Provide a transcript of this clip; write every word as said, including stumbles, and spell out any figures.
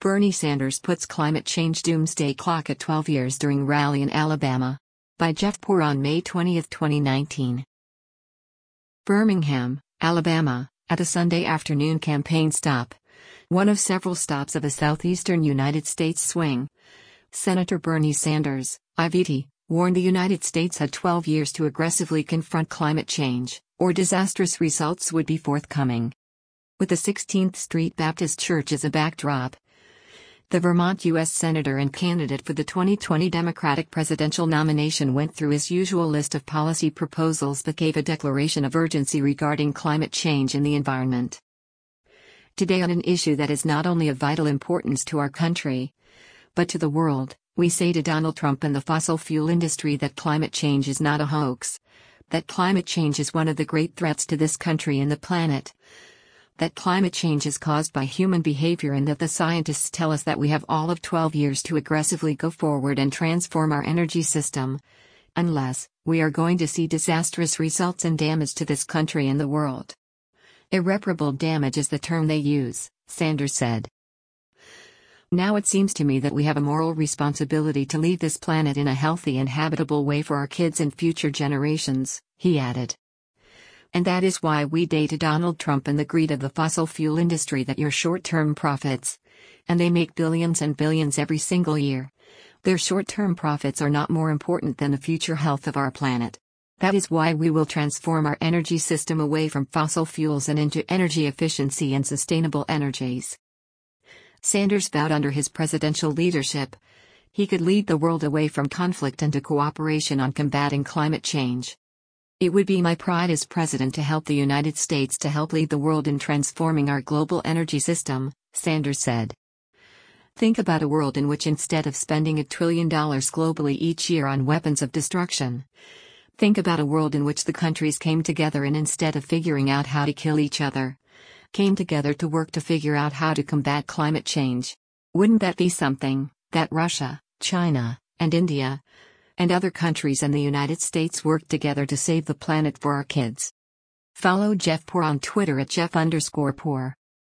Bernie Sanders puts climate change doomsday clock at twelve years during rally in Alabama. By Jeff Poor on May twentieth, twenty nineteen. Birmingham, Alabama, at a Sunday afternoon campaign stop. One of several stops of a southeastern United States swing. Senator Bernie Sanders, I V T, warned the United States had twelve years to aggressively confront climate change, or disastrous results would be forthcoming. With the sixteenth Street Baptist Church as a backdrop, the Vermont U S Senator and candidate for the twenty twenty Democratic presidential nomination went through his usual list of policy proposals but gave a declaration of urgency regarding climate change and the environment. Today, on an issue that is not only of vital importance to our country, but to the world, we say to Donald Trump and the fossil fuel industry that climate change is not a hoax, that climate change is one of the great threats to this country and the planet, that climate change is caused by human behavior, and that the scientists tell us that we have all of twelve years to aggressively go forward and transform our energy system, unless we are going to see disastrous results and damage to this country and the world. Irreparable damage is the term they use, Sanders said. Now it seems to me that we have a moral responsibility to leave this planet in a healthy and habitable way for our kids and future generations, he added. And that is why we say to Donald Trump and the greed of the fossil fuel industry that your short-term profits, and they make billions and billions every single year, their short-term profits are not more important than the future health of our planet. That is why we will transform our energy system away from fossil fuels and into energy efficiency and sustainable energies. Sanders vowed under his presidential leadership, he could lead the world away from conflict and to cooperation on combating climate change. It would be my pride as president to help the United States to help lead the world in transforming our global energy system, Sanders said. Think about a world in which instead of spending a trillion dollars globally each year on weapons of destruction, think about a world in which the countries came together and instead of figuring out how to kill each other, came together to work to figure out how to combat climate change. Wouldn't that be something, that Russia, China, and India, and other countries and the United States work together to save the planet for our kids? Follow Jeff Poor on Twitter at Jeff underscore Poor.